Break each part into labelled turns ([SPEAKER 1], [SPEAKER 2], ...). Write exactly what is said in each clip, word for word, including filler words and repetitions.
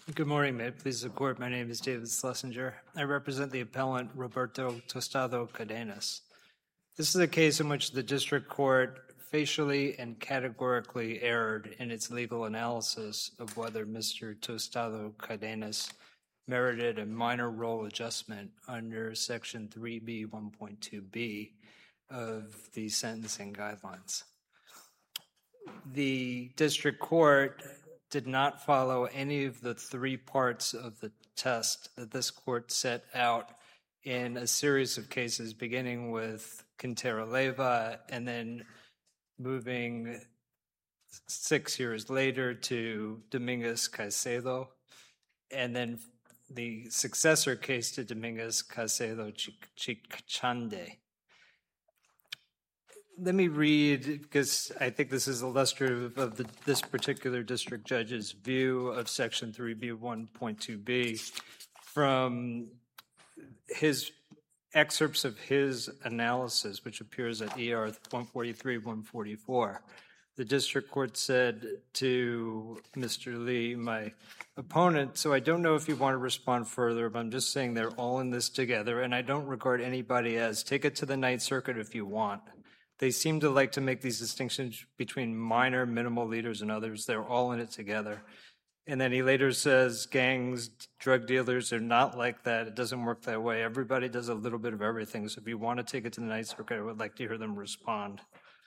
[SPEAKER 1] Good morning, may it please the court. My name is David Schlesinger. I represent the appellant Roberto Tostado Cadenas. This is a case in which the district court facially and categorically erred in its legal analysis of whether Mister Tostado Cadenas merited a minor role adjustment under Section three B one point two B of the sentencing guidelines. The district court did not follow any of the three parts of the test that this court set out in a series of cases, beginning with Quintero Leyva and then moving six years later to Dominguez Caicedo, and then the successor case to Dominguez Caicedo Chikchande. Let me read, because I think this is illustrative of the, this particular district judge's view of Section three B one point two B from his excerpts of his analysis, which appears at E R one forty-three, one forty-four. The district court said to Mister Lee, my opponent, so I don't know if you want to respond further, but I'm just saying they're all in this together, and I don't regard anybody as, take it to the Ninth Circuit if you want. They seem to like to make these distinctions between minor, minimal leaders and others. They're all in it together. And then he later says gangs, drug dealers are not like that. It doesn't work that way. Everybody does a little bit of everything. So if you want to take it to the Ninth Circuit, I would like to hear them respond.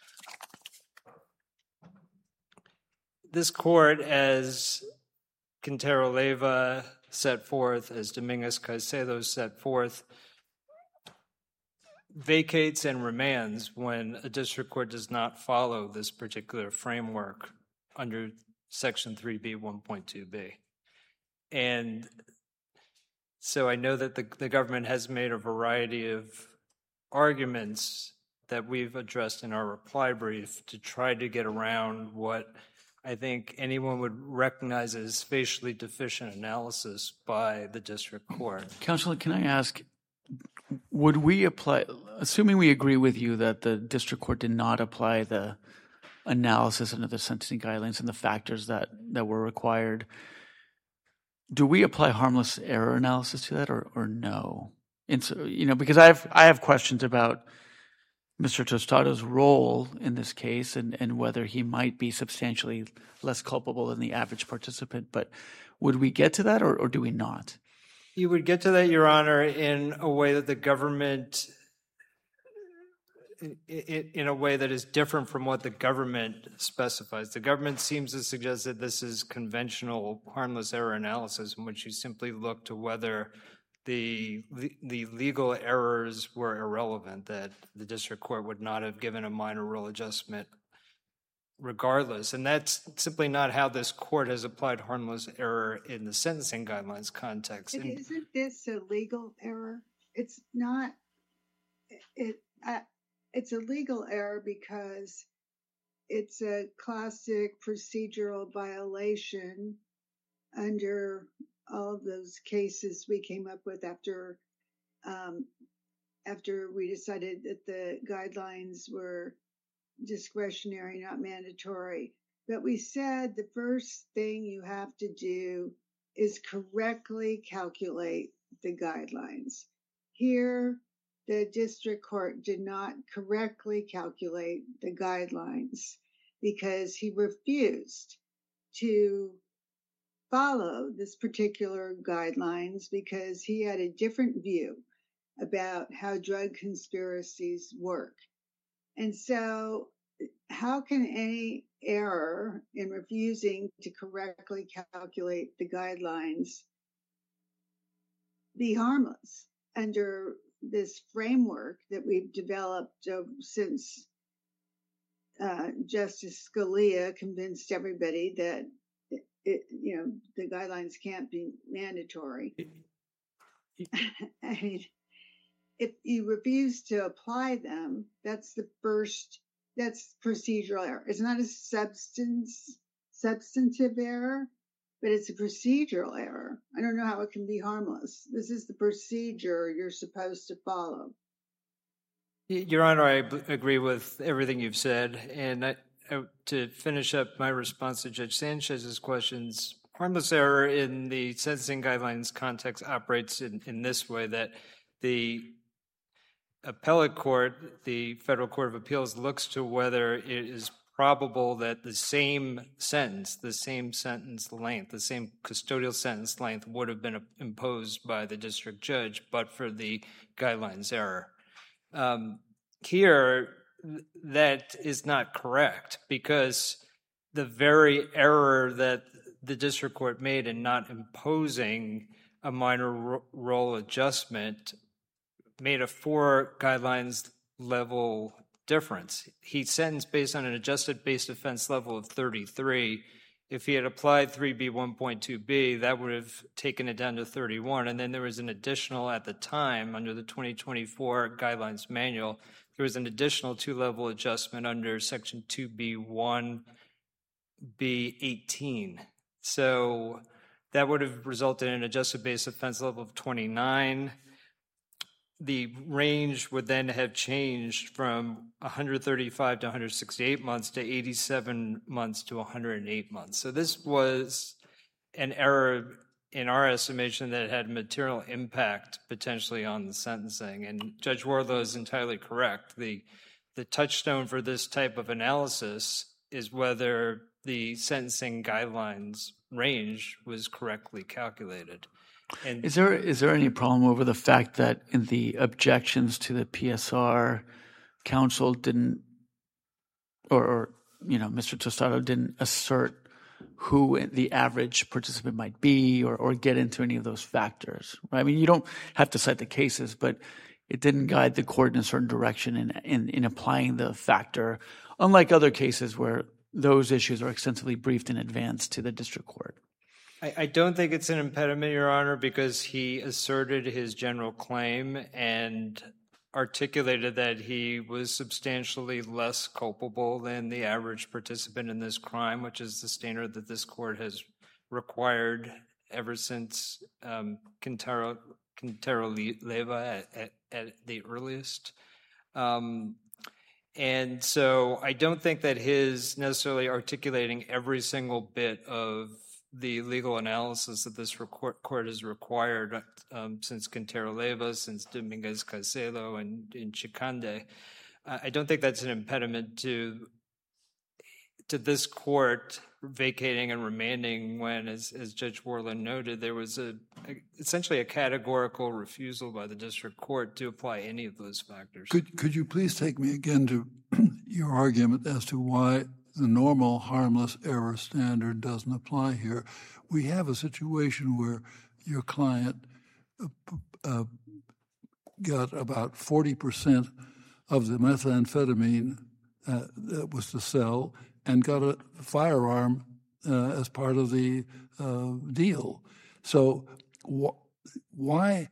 [SPEAKER 1] This court, as Quintero Leyva set forth, as Dominguez Caicedo set forth, vacates and remands when a district court does not follow this particular framework under Section three B one point two B. And so I know that the, the government has made a variety of arguments that we've addressed in our reply brief to try to get around what I think anyone would recognize as facially deficient analysis by the district court.
[SPEAKER 2] Counselor, can I ask, would we apply, assuming we agree with you that the district court did not apply the analysis under the sentencing guidelines and the factors that, that were required, do we apply harmless error analysis to that or, or no? And so, you know, because I have, I have questions about Mister Tostado's role in this case and, and whether he might be substantially less culpable than the average participant, but would we get to that or, or do we not?
[SPEAKER 1] You would get to that, Your Honor, in a way that the government, in a way that is different from what the government specifies. The government seems to suggest that this is conventional harmless error analysis in which you simply look to whether the the legal errors were irrelevant, that the district court would not have given a minor rule adjustment regardless. And that's simply not how this court has applied harmless error in the sentencing guidelines context.
[SPEAKER 3] But isn't this a legal error? It's not, it. Uh, it's a legal error because it's a classic procedural violation under all of those cases we came up with after, um, after we decided that the guidelines were discretionary, not mandatory. But we said the first thing you have to do is correctly calculate the guidelines. Here, the district court did not correctly calculate the guidelines because he refused to follow this particular guidelines because he had a different view about how drug conspiracies work. And so how can any error in refusing to correctly calculate the guidelines be harmless under this framework that we've developed uh, since uh, Justice Scalia convinced everybody that it, it, you know, the guidelines can't be mandatory? I mean, if you refuse to apply them, that's the first, that's procedural error. It's not a substance, substantive error, but it's a procedural error. I don't know how it can be harmless. This is the procedure you're supposed to follow.
[SPEAKER 1] Your Honor, I b- agree with everything you've said. And I, I, to finish up my response to Judge Sanchez's questions, harmless error in the sentencing guidelines context operates in, in this way, that the appellate court, the Federal Court of Appeals, looks to whether it is probable that the same sentence, the same sentence length, the same custodial sentence length would have been imposed by the district judge, but for the guidelines error. Um, here, that is not correct, because the very error that the district court made in not imposing a minor ro- role adjustment made a four guidelines level difference. He sentenced based on an adjusted base offense level of thirty-three. If he had applied three B one point two B, that would have taken it down to thirty-one. And then there was an additional, at the time, under the twenty twenty-four guidelines manual, there was an additional two-level adjustment under section two B one B eighteen. So that would have resulted in an adjusted base offense level of twenty-nine. The range would then have changed from one hundred thirty-five to one hundred sixty-eight months to eighty-seven months to one hundred eight months. So this was an error in our estimation that had material impact potentially on the sentencing. And Judge Wardlaw is entirely correct. The, the touchstone for this type of analysis is whether the sentencing guidelines range was correctly calculated. And
[SPEAKER 2] Is there is there any problem over the fact that in the objections to the P S R, counsel didn't, or, or you know, Mister Tostado didn't assert who the average participant might be, or or get into any of those factors? Right? I mean, you don't have to cite the cases, but it didn't guide the court in a certain direction in in, in applying the factor, unlike other cases where those issues are extensively briefed in advance to the district court.
[SPEAKER 1] I, I don't think it's an impediment, Your Honor, because he asserted his general claim and articulated that he was substantially less culpable than the average participant in this crime, which is the standard that this court has required ever since um, Quintero, Quintero Leyva at, at, at the earliest. Um, and so I don't think that his necessarily articulating every single bit of the legal analysis that this court has required um, since Quintero Leyva, since Dominguez Caicedo, and in Chicande. Uh, I don't think that's an impediment to to this court vacating and remanding when, as, as Judge Worland noted, there was a, a essentially a categorical refusal by the district court to apply any of those factors.
[SPEAKER 4] Could could you please take me again to your argument as to why the normal harmless error standard doesn't apply here? We have a situation where your client uh, uh, got about forty percent of the methamphetamine uh, that was to sell and got a firearm uh, as part of the uh, deal. So wh- why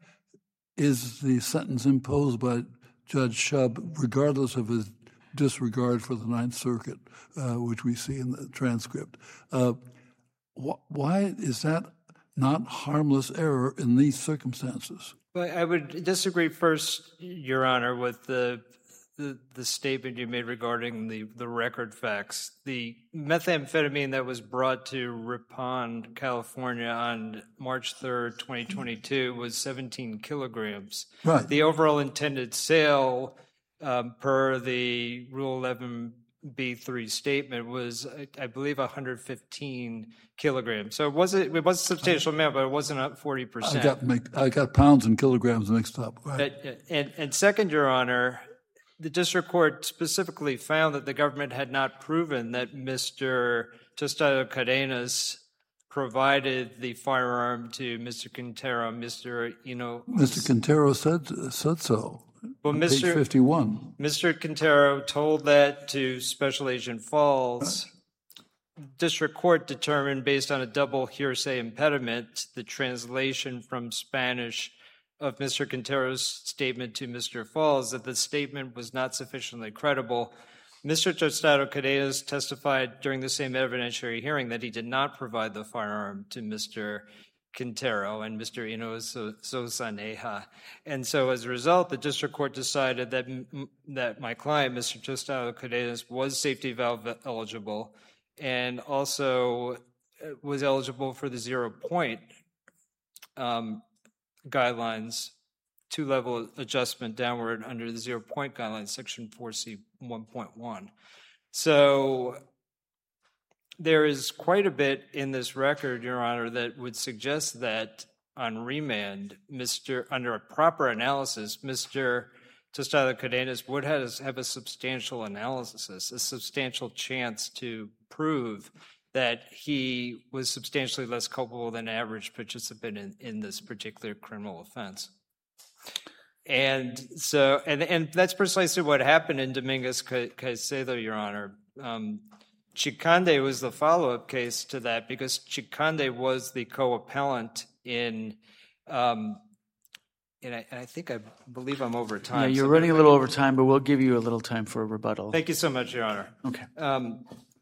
[SPEAKER 4] is the sentence imposed by Judge Shub, regardless of his disregard for the Ninth Circuit, uh, which we see in the transcript? Uh, wh- why is that not harmless error in these circumstances?
[SPEAKER 1] Well, I would disagree first, Your Honor, with the the, the statement you made regarding the, the record facts. The methamphetamine that was brought to Ripon, California on March third, twenty twenty-two was seventeen kilograms.
[SPEAKER 4] Right.
[SPEAKER 1] The overall intended sale um, per the Rule eleven B three statement was, I, I believe, one hundred fifteen kilograms. So it wasn't, it was a substantial amount, but it wasn't up forty percent.
[SPEAKER 4] I got, make, I got pounds and kilograms mixed up. Right.
[SPEAKER 1] But, and, and second, Your Honor, the district court specifically found that the government had not proven that Mister Tostado Cadenas provided the firearm to Mister Quintero, Mister You know,
[SPEAKER 4] Mister Quintero said said so.
[SPEAKER 1] Well,
[SPEAKER 4] Page
[SPEAKER 1] Mister
[SPEAKER 4] fifty-one.
[SPEAKER 1] Mister Quintero told that to Special Agent Falls. District court determined, based on a double hearsay impediment, the translation from Spanish of Mister Quintero's statement to Mister Falls, that the statement was not sufficiently credible. Mister Tostado Cadenas testified during the same evidentiary hearing that he did not provide the firearm to Mister Quintero and Mister Ino Sosa Neja. And so as a result, the district court decided that that my client, Mister Tostado Cadenas, was safety valve eligible, and also was eligible for the zero point um, guidelines, two-level adjustment downward under the zero point guidelines, section four C one point one. So there is quite a bit in this record, Your Honor, that would suggest that on remand, Mister under a proper analysis, Mister Tostado Cardenas would have, have a substantial analysis, a substantial chance to prove that he was substantially less culpable than average participant in, in this particular criminal offense. And so, and, and that's precisely what happened in Dominguez Caicedo, Your Honor. Um, Chikande was the follow-up case to that because Chikande was the co-appellant in, um, and I, and I think I believe I'm over time.
[SPEAKER 2] Yeah, you're
[SPEAKER 1] so
[SPEAKER 2] running a little over time, but we'll give you a little time for a rebuttal.
[SPEAKER 1] Thank you so much, Your Honor.
[SPEAKER 2] Okay.
[SPEAKER 1] Um,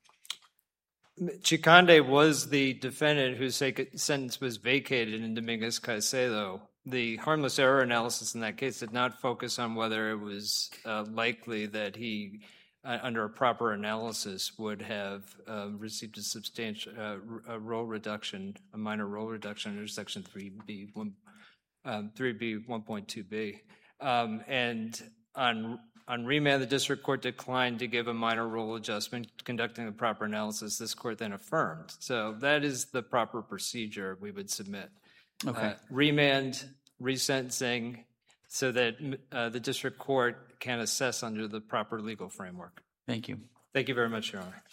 [SPEAKER 1] Chikande was the defendant whose sentence was vacated in Dominguez Caicedo. The harmless error analysis in that case did not focus on whether it was uh, likely that he, uh, under a proper analysis, would have uh, received a substantial uh, a role reduction, a minor role reduction under Section three B one, um, three B one point two B. Um, and on on remand, the district court declined to give a minor role adjustment, conducting the proper analysis. This court then affirmed. So that is the proper procedure we would submit.
[SPEAKER 2] Okay.
[SPEAKER 1] Uh, remand, resentencing, so that uh, the district court can assess under the proper legal framework.
[SPEAKER 2] Thank you.
[SPEAKER 1] Thank you very much, Your Honor.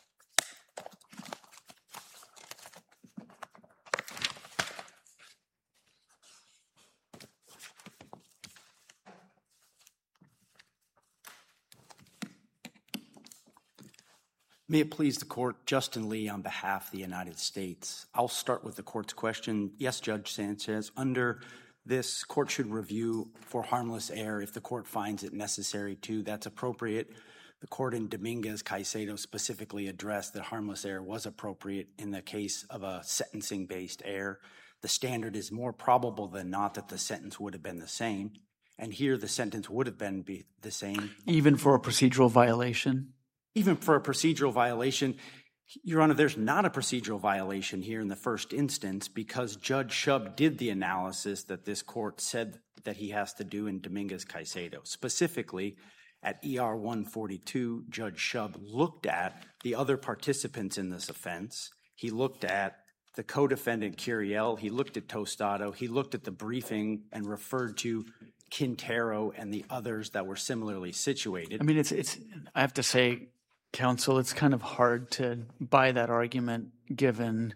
[SPEAKER 5] May it please the court, Justin Lee on behalf of the United States. I'll start with the court's question. Yes, Judge Sanchez, under this, court should review for harmless error if the court finds it necessary to. That's appropriate. The court in Dominguez Caicedo specifically addressed that harmless error was appropriate in the case of a sentencing-based error. The standard is more probable than not that the sentence would have been the same. And here the sentence would have been be the same.
[SPEAKER 2] Even for a procedural violation?
[SPEAKER 5] Even for a procedural violation, Your Honor, there's not a procedural violation here in the first instance because Judge Shub did the analysis that this court said that he has to do in Dominguez Caicedo. Specifically, at E R one forty-two, Judge Shub looked at the other participants in this offense. He looked at the co-defendant Curiel. He looked at Tostado. He looked at the briefing and referred to Quintero and the others that were similarly situated.
[SPEAKER 2] I mean, it's it's. I have to say, counsel, it's kind of hard to buy that argument given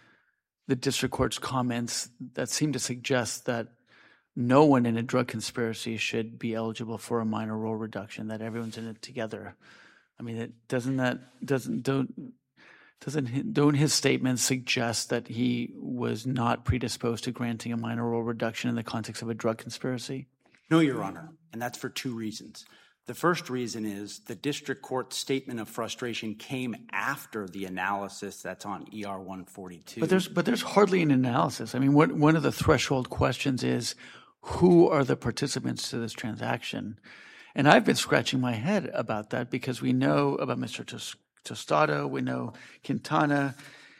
[SPEAKER 2] the district court's comments that seem to suggest that no one in a drug conspiracy should be eligible for a minor role reduction, that everyone's in it together. I mean, it doesn't that doesn't don't doesn't don't his statements suggest that he was not predisposed to granting a minor role reduction in the context of a drug conspiracy?
[SPEAKER 5] No, Your Honor, and that's for two reasons. The first reason is the district court's statement of frustration came after the analysis that's on E R one forty-two.
[SPEAKER 2] But there's but there's hardly an analysis. I mean, what, one of the threshold questions is, who are the participants to this transaction? And I've been scratching my head about that because we know about Mister Tostado, we know Quintana,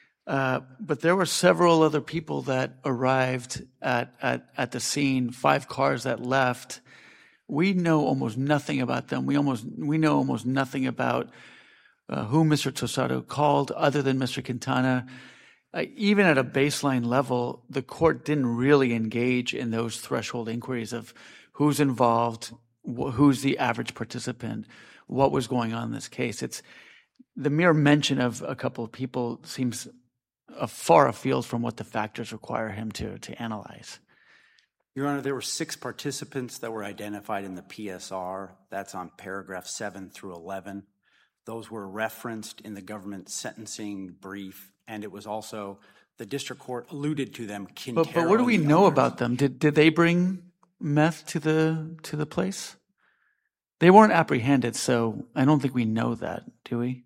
[SPEAKER 2] uh, but there were several other people that arrived at, at, at the scene, five cars that left. We know almost nothing about them. We almost we know almost nothing about uh, who Mister Tostado called other than Mister Quintana. Uh, even at a baseline level, the court didn't really engage in those threshold inquiries of who's involved, wh- who's the average participant, what was going on in this case. It's the mere mention of a couple of people seems uh, far afield from what the factors require him to to analyze.
[SPEAKER 5] Your Honor, there were six participants that were identified in the P S R. That's on paragraph seven through eleven. Those were referenced in the government sentencing brief, and it was also, the district court alluded to them. Quintero
[SPEAKER 2] But, but what do we
[SPEAKER 5] and the
[SPEAKER 2] know
[SPEAKER 5] others.
[SPEAKER 2] about them? Did did they bring meth to the to the place? They weren't apprehended, so I don't think we know that, do we?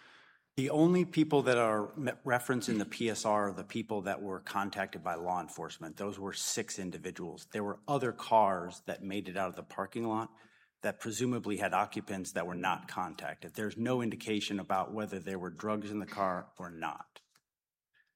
[SPEAKER 5] The only people that are me- referenced in the P S R are the people that were contacted by law enforcement. Those were six individuals. There were other cars that made it out of the parking lot that presumably had occupants that were not contacted. There's no indication about whether there were drugs in the car or not.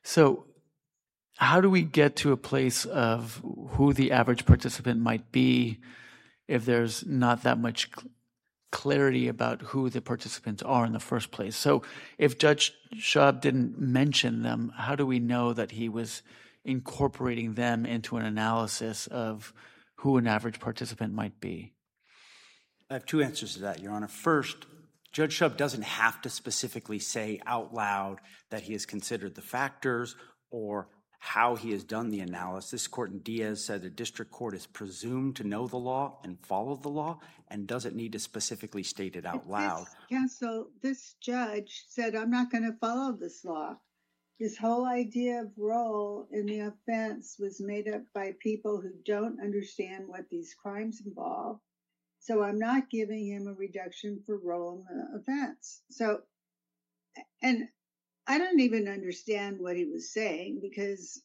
[SPEAKER 2] So how do we get to a place of who the average participant might be if there's not that much cl- clarity about who the participants are in the first place? So if Judge Shub didn't mention them, how do we know that he was incorporating them into an analysis of who an average participant might be?
[SPEAKER 5] I have two answers to that, Your Honor. First, Judge Shub doesn't have to specifically say out loud that he has considered the factors or how he has done the analysis. This court in Diaz said the district court is presumed to know the law and follow the law and doesn't need to specifically state it out loud.
[SPEAKER 3] This, counsel, this judge said, I'm not going to follow this law. This whole idea of role in the offense was made up by people who don't understand what these crimes involve. So I'm not giving him a reduction for role in the offense. So, and I don't even understand what he was saying, because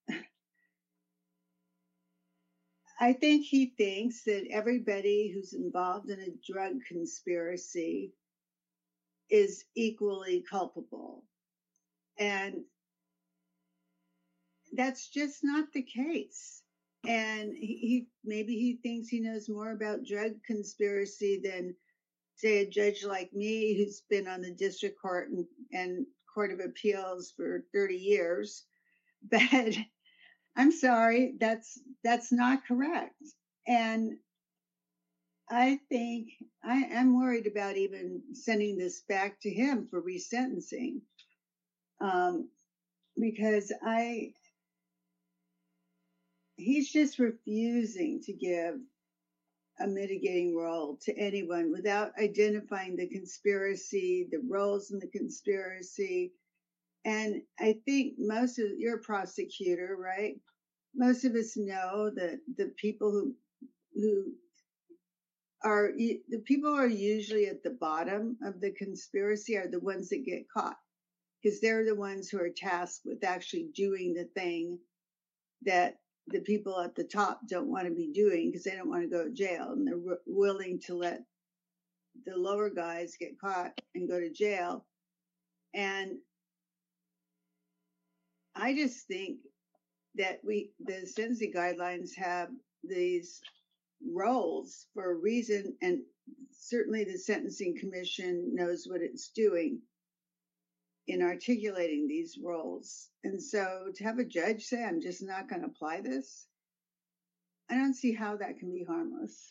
[SPEAKER 3] I think he thinks that everybody who's involved in a drug conspiracy is equally culpable. And that's just not the case. And he, he maybe he thinks he knows more about drug conspiracy than, say, a judge like me who's been on the district court and, and Court of Appeals for thirty years. But I'm sorry, that's that's not correct. And I think I am worried about even sending this back to him for resentencing, um, because I he's just refusing to give a mitigating role to anyone without identifying the conspiracy, the roles in the conspiracy. And I think most of, you're a prosecutor, right? Most of us know that the people who who are the people who are usually at the bottom of the conspiracy are the ones that get caught, because they're the ones who are tasked with actually doing the thing that the people at the top don't want to be doing, because they don't want to go to jail, and they're w- willing to let the lower guys get caught and go to jail. And I just think that we, the sentencing guidelines have these roles for a reason, and certainly the Sentencing Commission knows what it's doing in articulating these roles. And so to have a judge say, I'm just not going to apply this, I don't see how that can be harmless.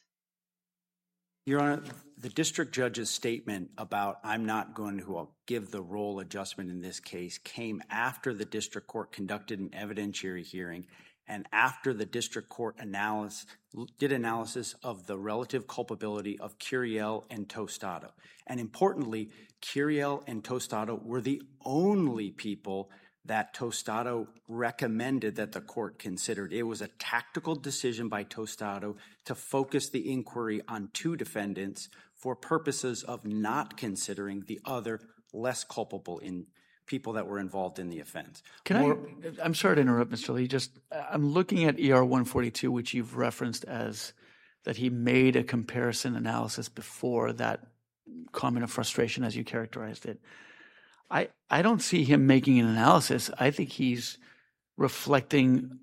[SPEAKER 5] Your Honor, the district judge's statement about I'm not going to give the role adjustment in this case came after the district court conducted an evidentiary hearing and after the district court analysis, did analysis of the relative culpability of Curiel and Tostado. And importantly, Curiel and Tostado were the only people that Tostado recommended that the court considered. It was a tactical decision by Tostado to focus the inquiry on two defendants for purposes of not considering the other less culpable in people that were involved in the offense.
[SPEAKER 2] Can
[SPEAKER 5] More,
[SPEAKER 2] I, I'm sorry to interrupt, Mister Lee. Just, I'm looking at E R one forty-two, which you've referenced as that he made a comparison analysis before that comment of frustration, as you characterized it. I, I don't see him making an analysis. I think he's reflecting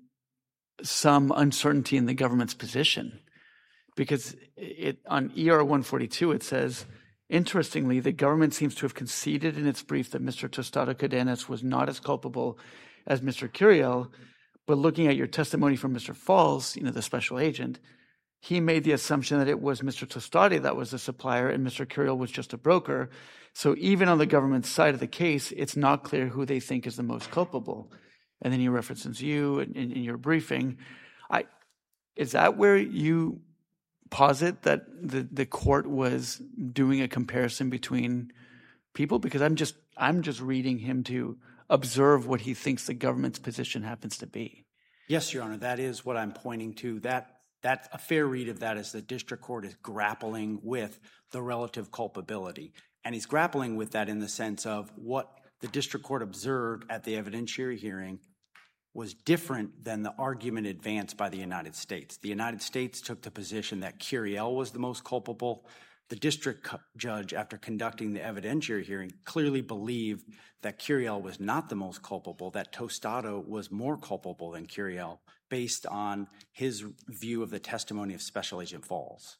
[SPEAKER 2] some uncertainty in the government's position, because it, on E R one forty-two, it says, interestingly, the government seems to have conceded in its brief that Mister Tostado Cadenas was not as culpable as Mister Curiel, but looking at your testimony from Mister Falls, you know, the special agent, he made the assumption that it was Mister Tostado that was the supplier and Mister Curiel was just a broker. So even on the government's side of the case, it's not clear who they think is the most culpable. And then he references you in, in, in your briefing. I, is that where you posit that the, the court was doing a comparison between people? Because I'm just I'm just reading him to observe what he thinks the government's position happens to be.
[SPEAKER 5] Yes, Your Honor, that is what I'm pointing to. That that a fair read of that is the district court is grappling with the relative culpability. And he's grappling with that in the sense of what the district court observed at the evidentiary hearing was different than the argument advanced by the United States. The United States took the position that Curiel was the most culpable. the district judge, after conducting the evidentiary hearing, clearly believed that Curiel was not the most culpable, that Tostado was more culpable than Curiel, based on his view of the testimony of Special Agent Falls.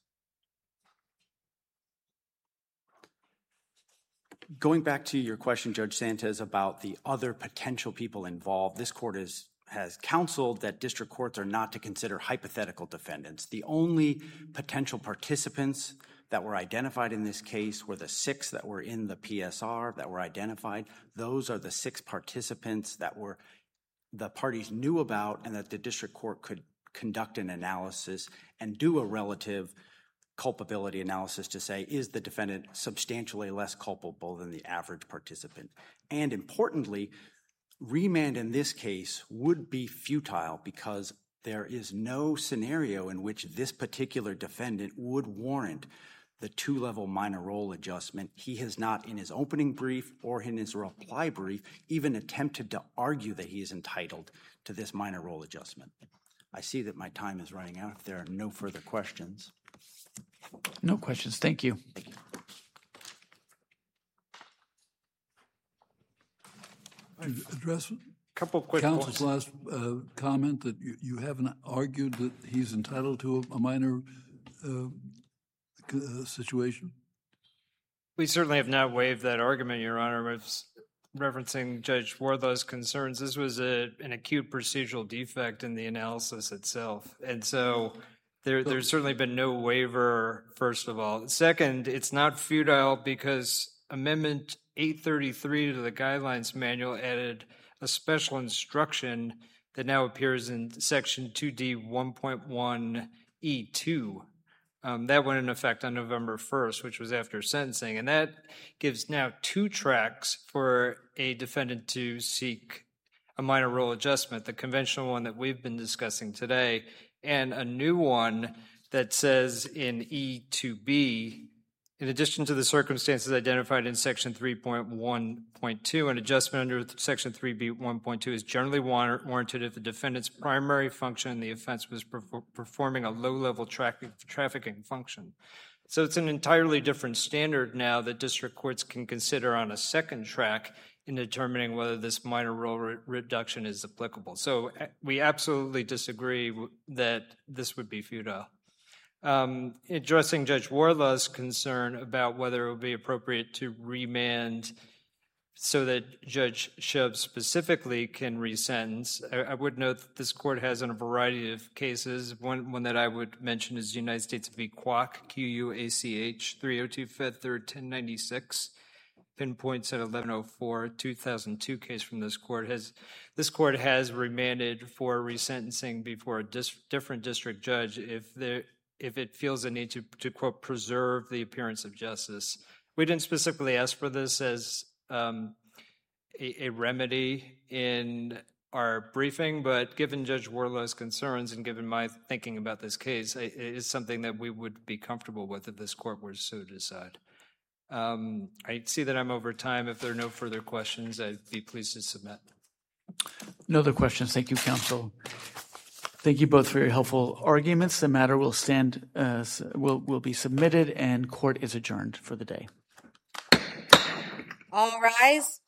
[SPEAKER 5] Going back to your question, Judge Sanchez, about the other potential people involved, this court is, has counseled that district courts are not to consider hypothetical defendants. The only potential participants that were identified in this case were the six that were in the P S R that were identified. Those are the six participants that were the parties knew about and that the district court could conduct an analysis and do a relative culpability analysis to say, is the defendant substantially less culpable than the average participant? And importantly, remand in this case would be futile because there is no scenario in which this particular defendant would warrant the two-level minor role adjustment. He has not, in his opening brief or in his reply brief, even attempted to argue that he is entitled to this minor role adjustment. I see that my time is running out. If there are no further questions.
[SPEAKER 2] No questions. Thank you.
[SPEAKER 5] Thank you.
[SPEAKER 4] To address
[SPEAKER 1] Couple quick
[SPEAKER 4] counsel's
[SPEAKER 1] points.
[SPEAKER 4] last uh, comment that you, you haven't argued that he's entitled to a, a minor uh, uh, situation?
[SPEAKER 1] We certainly have not waived that argument, Your Honor. I was referencing Judge Wardlaw's concerns. This was a, an acute procedural defect in the analysis itself. And so there, there's certainly been no waiver, first of all. Second, it's not futile because Amendment eight thirty-three to the Guidelines Manual added a special instruction that now appears in Section two D one point one E two. Um, that went into effect on November first, which was after sentencing. And that gives now two tracks for a defendant to seek a minor role adjustment, the conventional one that we've been discussing today, and a new one that says in E two B, in addition to the circumstances identified in Section three point one point two, an adjustment under Section three B one point two is generally warranted if the defendant's primary function in the offense was perfor- performing a low-level tra- trafficking function. So it's an entirely different standard now that district courts can consider on a second track in determining whether this minor role re- reduction is applicable. So we absolutely disagree w- that this would be futile. Um, addressing Judge Wardlaw's concern about whether it would be appropriate to remand so that Judge Shub specifically can resentence, I, I would note that this court has in a variety of cases. One, one that I would mention is United States v. Quach, Q U A C H, three oh two Fifth Third ten ninety-six, pinpoints at eleven oh four, two thousand two case from this court. Has This court has remanded for resentencing before a dis, different district judge if there if it feels a need to, to, quote, preserve the appearance of justice. We didn't specifically ask for this as um, a, a remedy in our briefing, but given Judge Wardlaw's concerns and given my thinking about this case, it is something that we would be comfortable with if this court were so to decide. Um, I see that I'm over time. If there are no further questions, I'd be pleased to submit.
[SPEAKER 2] No other questions. Thank you, counsel. Thank you both for your helpful arguments. The matter will stand, uh, will will be submitted, and court is adjourned for the day.
[SPEAKER 6] All rise.